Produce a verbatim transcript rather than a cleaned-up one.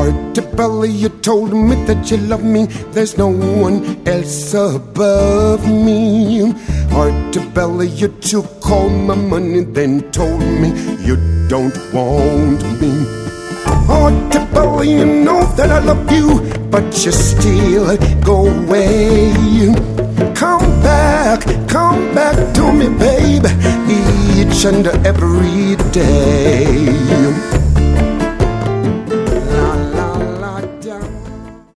Heart to belly, you told me that you love me. There's no one else above me. Heart to belly, you took all my money, then told me you don't want me. Heart to belly, you know that I love you, but you still go away. Come back, come back to me, babe, each and every day.